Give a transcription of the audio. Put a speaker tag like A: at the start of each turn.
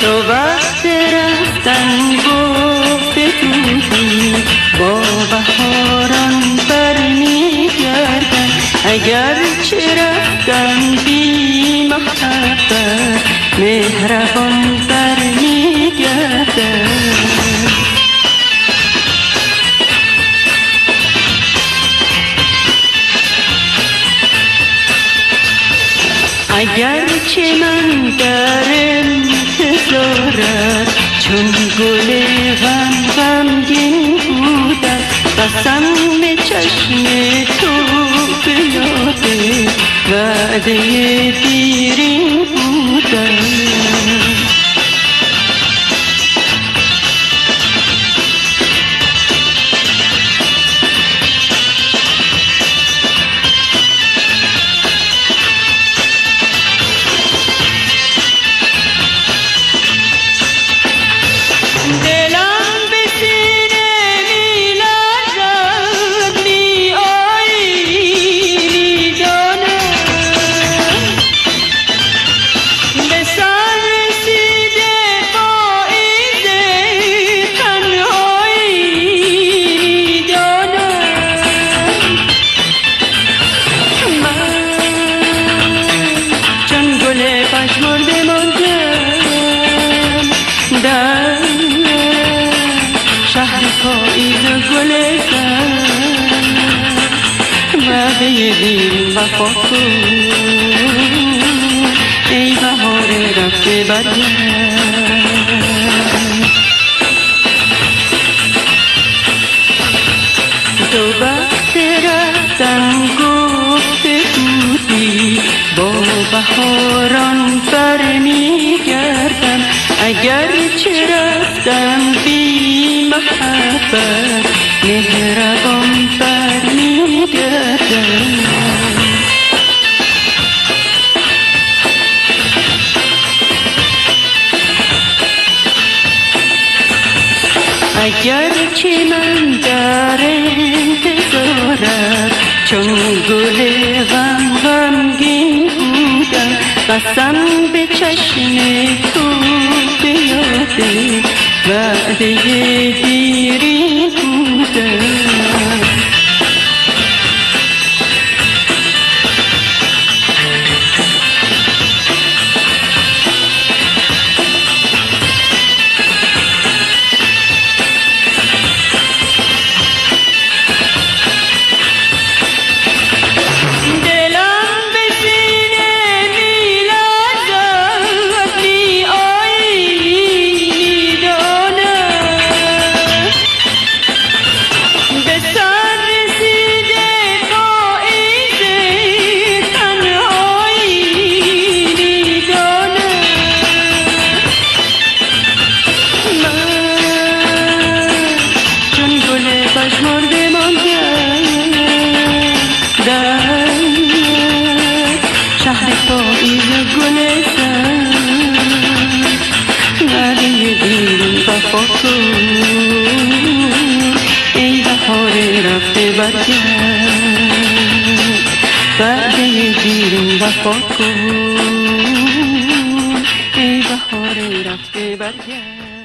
A: تو وقت رفتن گفته بودی با بهاران برمیگردن، اگر چه رفتن بی محبت مهربان برمیگردن. اگر چه من در انتظارت چون گل غمگین بودم، قسم به چشم تو به یاد وعده دیرین بودم. شهر پاییز گلستان وعده دین وفا کن، ای بهار رفته برگرد. تو وقت رفتن گفته بودی با بهاران برمیگردم، اگر چه رفتم بی محبت مهربان برمیگردم. اگر چه من در انتظارت چون گل غمگین بودم، قسم به چشم تو به یاد وعده دیرین بودم. شهر پاییز گلستان وعده دین وفا کن، ای بهار رفته برگرد. وعده دین وفا کن، ای بهار رفته برگرد.